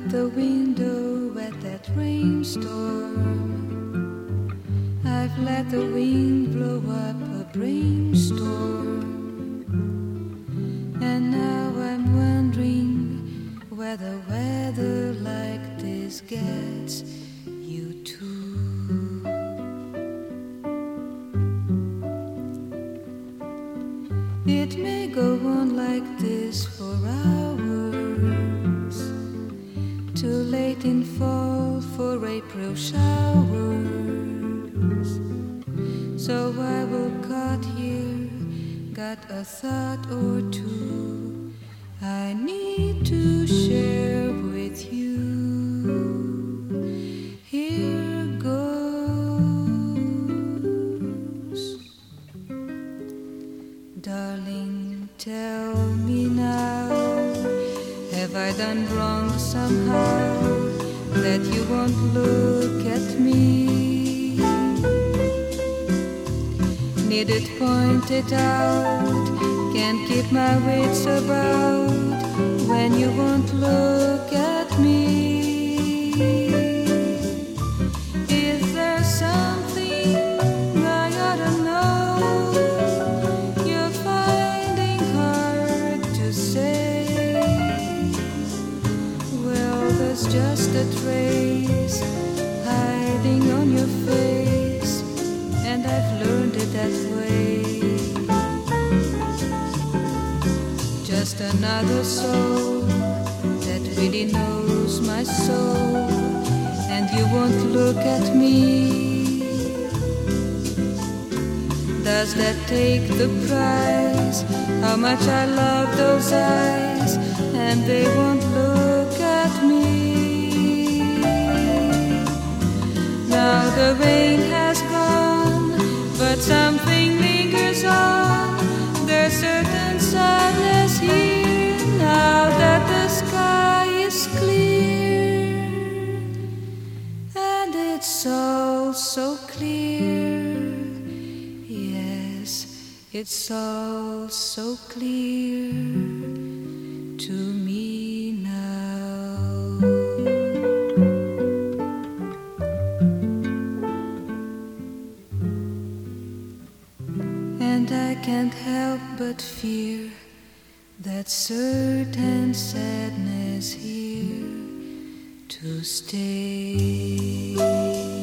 at the window at that rainstorm. I've let the wind blow up a brainstorm. And now I'm wondering whether weather like this gets you too. It may go on like this for hours, too late in fall for April showers. So I will cut here, got a thought or two I need to share with you. Here goes. Darling, tell me now, have I done wrong somehow that you won't look at me? Need it pointed out, can't keep my wits about when you won't look at me. Is there something I ought to know you're finding hard to say? Well, there's just a trace hiding on your face, and I've learned it that way. Just another soul that really knows my soul, and you won't look at me. Does that take the price? How much I love those eyes, and they won't look at me. Now the rain has gone, but something lingers on. There's certain sadness here now that the sky is clear, and it's all so clear. Yes, it's all so clear to me now. And I can't help but fear that certain sadness here to stay.